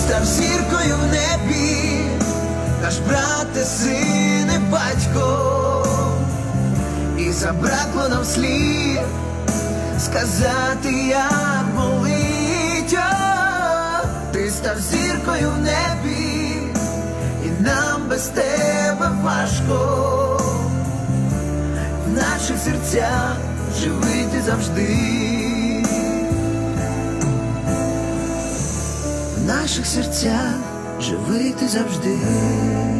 став зіркою в небі, наш брате, сине, батько, і забракло нам слів сказати, як болить. О, ти став зіркою в небі, і нам без тебе важко. В наших серцях живий ти завжди. В наших серцях живий ти завжди.